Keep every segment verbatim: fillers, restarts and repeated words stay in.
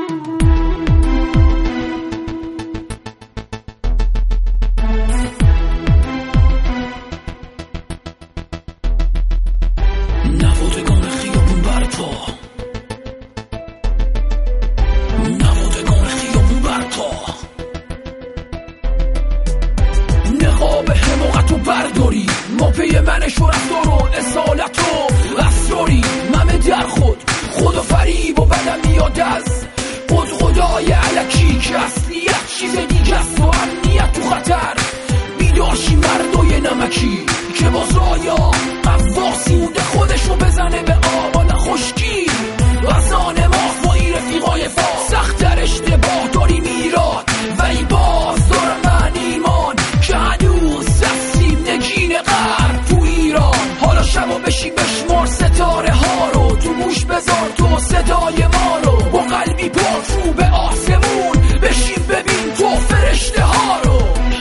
نوادگان خیابون برپا، نوادگان خیابون برپا، نقاب حماقت رو برداری، ما پی منش و رفتار و اصالت و اسراری، ممه در خود خدا فریب و بدم میاد از خود خدای علکی که اصلیت چیز دیگه است و امنیت تو خطر. بیداشی مردای نمکی که باز رایا قواسی مونده خودشو بزنه به آبان خشکی از آن ماه با این رفیقای فا سختر اشتباه داری میراد ولی باز دارم من ایمان که هنوز دستیم نگین غرب تو ایران. حالا شبا بشی بشمار ستاره ها رو تو گوش بذار تو صدای ما رو با قلبی پر رو به آسمون بشین ببین تو فرشته ها رو.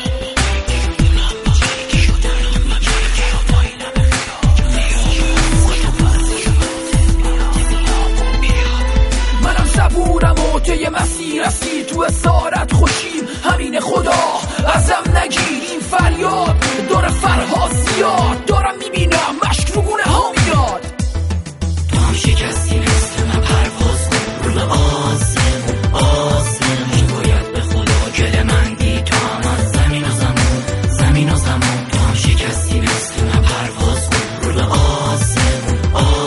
صبورم و طی مسیر هستی تو اسارت خوشیم همین خدا ازم نگیر این فریاد داره فرها زیاد دارم میبینم مشک رو گونه ها میاد. تو هم شکستی مثل من پرواز کن رو آسمون آسمون باید به خدا گل من دی تو هم از زمین و زمان زمین و زمان. تو هم شکستی مثل من پرواز کن رو آسمون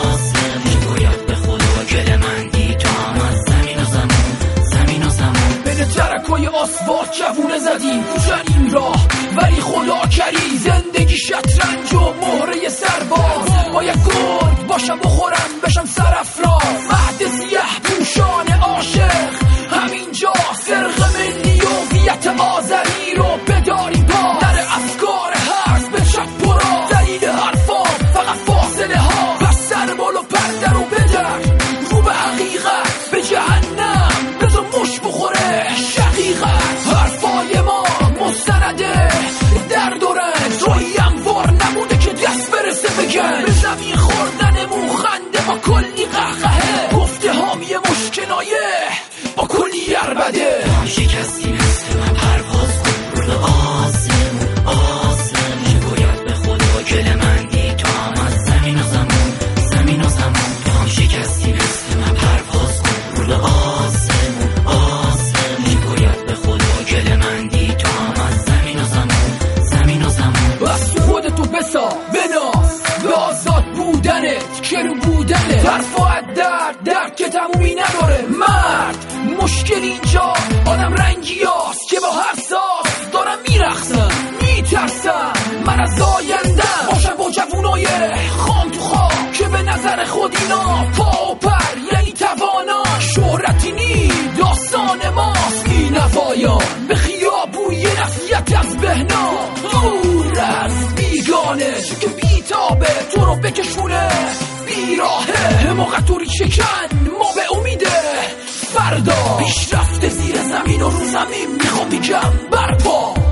آسمون باید به خدا گل من دی تو هم از زمین و زمان زمین و زمان. بین ترکای آسفالت جوونه زدیم کوچنیم راه ولی خدا کری زندگی شطرنج و مهره سرباز باید گرد باشم بخورم بشم سرافراز مهد سیه پوشان عاشق همینجا سرق ملی هویت آذری رو بداریم پا در افکار هست به چپ و راست دلیل حرفام فقط فاصله ها پس سر بالا پرده رو بدر رو به حقیقت به جهنم بذار مش بخوره شقیقت حرفای ما مستنده درد و رنج توی انوار نمونه که دست برسه بگن به زمین خوردنمون خنده با کلی قهقهه گفته هامی مشکنایه با کلی عربده. تو هم شکستی مثل من پرواز کن رو آسمون آسمون باید به خدا گل من دی تو هم از زمین و زمان زمین و زمان. تو هم شکستی مثل من پرواز کن رو آسمون آسمون باید به خدا گل من دی تو هم از زمین و زمان زمین و زمان. بس تو خودتو بسا بناس به آزاد بودنت که رو بودنت حرفا درد درد که تمومی نداره مرد. مشکل اینجا آدم رنگی هاست که با هر ساز دارم میرخصم میترسم من از آیندم باشم با جوونای خام تو خاک که به نظر خود اینا پا و پر یعنی توانا شهرتی نی داستان ماست بی نوایان به خیابوی نفیت از بهنا دور از بیگانه که بیتابه تو رو بکشونه بیراهه حماقت و ریشه‌کن ما به امیده فردا پیشرفت زیر زمین و رو زمین میخوام میگم برپا.